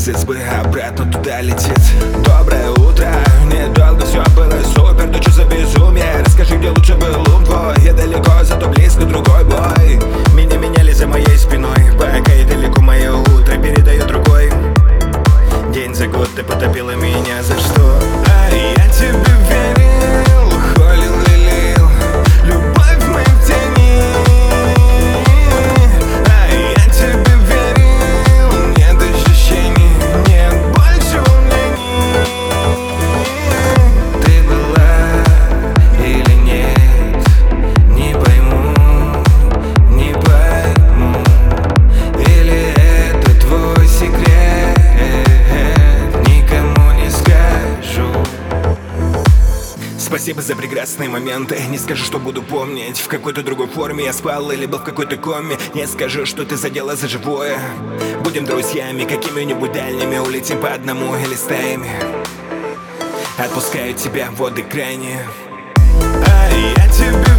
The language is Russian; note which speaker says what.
Speaker 1: месяц бы обратно туда летит. Доброе утро, недолго все было супер. Да что за безумие, расскажи, где лучше был ум твой. Я далеко, зато близко другой бой. Меня меняли за моей спиной, пока я далеко, мое утро передает другой. День за год ты потопила меня, за что? А я тебе верил, холил, лелеял, любовь мы в тени. А я тебе верил, нет ощущений, нет больше волнений. Ты была или нет, не пойму, не пойму. Или это твой секрет, никому не скажу. Спасибо за прекрасные моменты. Не скажу, что буду помнить. В какой-то другой форме я спал или был в какой-то коме. Не скажу, что ты задела за живое. Будем друзьями, какими-нибудь дальними. Улетим по одному или стаями. Отпускаю тебя в воды крайние. А я тебе